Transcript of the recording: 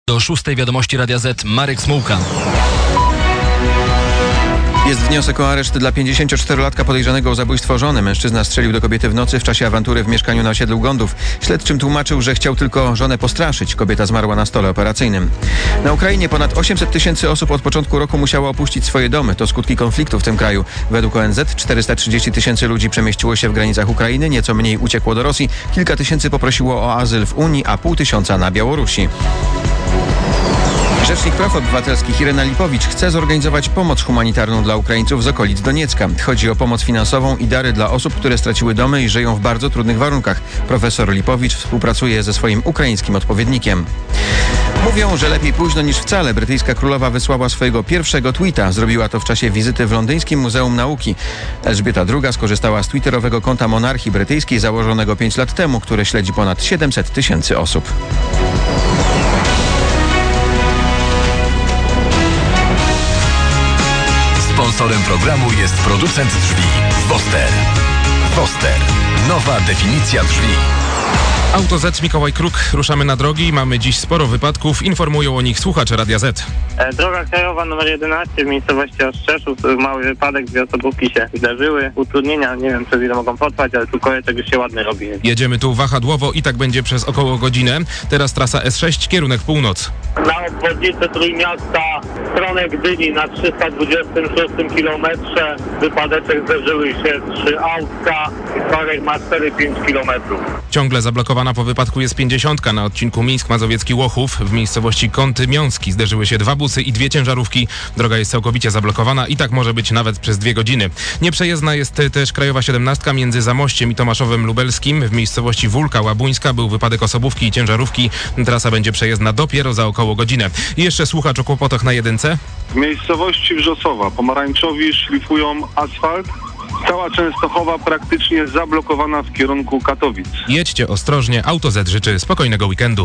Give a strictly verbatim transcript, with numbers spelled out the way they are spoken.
Do szóstej wiadomości Radia Z, Marek Smułka. Jest wniosek o areszt dla pięćdziesięcioczterolatka podejrzanego o zabójstwo żony. Mężczyzna strzelił do kobiety w nocy w czasie awantury w mieszkaniu na osiedlu Gondów. Śledczym tłumaczył, że chciał tylko żonę postraszyć. Kobieta zmarła na stole operacyjnym. Na Ukrainie ponad osiemset tysięcy osób od początku roku musiało opuścić swoje domy. To skutki konfliktu w tym kraju. Według O N Z czterysta trzydzieści tysięcy ludzi przemieściło się w granicach Ukrainy, nieco mniej uciekło do Rosji. Kilka tysięcy poprosiło o azyl w Unii, a pół tysiąca na Białorusi. Rzecznik Praw Obywatelskich Irena Lipowicz chce zorganizować pomoc humanitarną dla Ukraińców z okolic Doniecka. Chodzi o pomoc finansową i dary dla osób, które straciły domy i żyją w bardzo trudnych warunkach. Profesor Lipowicz współpracuje ze swoim ukraińskim odpowiednikiem. Mówią, że lepiej późno niż wcale. Brytyjska królowa wysłała swojego pierwszego tweeta. Zrobiła to w czasie wizyty w Londyńskim Muzeum Nauki. Elżbieta druga skorzystała z twitterowego konta monarchii brytyjskiej założonego pięć lat temu, które śledzi ponad siedemset tysięcy osób. Sponsorem programu jest producent drzwi Woster. Woster. Nowa definicja drzwi. Auto Z, Mikołaj Kruk. Ruszamy na drogi. Mamy dziś sporo wypadków. Informują o nich słuchacze Radia Z. E, droga krajowa numer jedenaście w miejscowości Ostrzeszów. Mały wypadek, dwie osobówki się zdarzyły. Utrudnienia, nie wiem przez ile mogą potrwać, ale tu koreczek już się ładny robi. Jedziemy tu wahadłowo i tak będzie przez około godzinę. Teraz trasa S sześć, kierunek północ. Na obwodnicę Trójmiasta, stronę Gdyni na trzysta dwudziestym szóstym kilometrze wypadeczek zderzyły się trzy autka i Czarek ma cztery pięć kilometrów. Ciągle zablokowana po wypadku jest pięćdziesiątka na odcinku Mińsk Mazowiecki-Łochów. W miejscowości Kąty Miąski zderzyły się dwa busy i dwie ciężarówki. Droga jest całkowicie zablokowana i tak może być nawet przez dwie godziny. Nieprzejezdna jest też krajowa siedemnastka między Zamościem i Tomaszowem Lubelskim. W miejscowości Wólka Łabuńska był wypadek osobówki i ciężarówki. Trasa będzie przejezdna dopiero za około godzinę. I jeszcze słuchacz o kłopotach na jedynce. W miejscowości Wrzosowa pomarańczowi szlifują asfalt. Cała Częstochowa praktycznie zablokowana w kierunku Katowic. Jedźcie ostrożnie. Auto Z życzy spokojnego weekendu.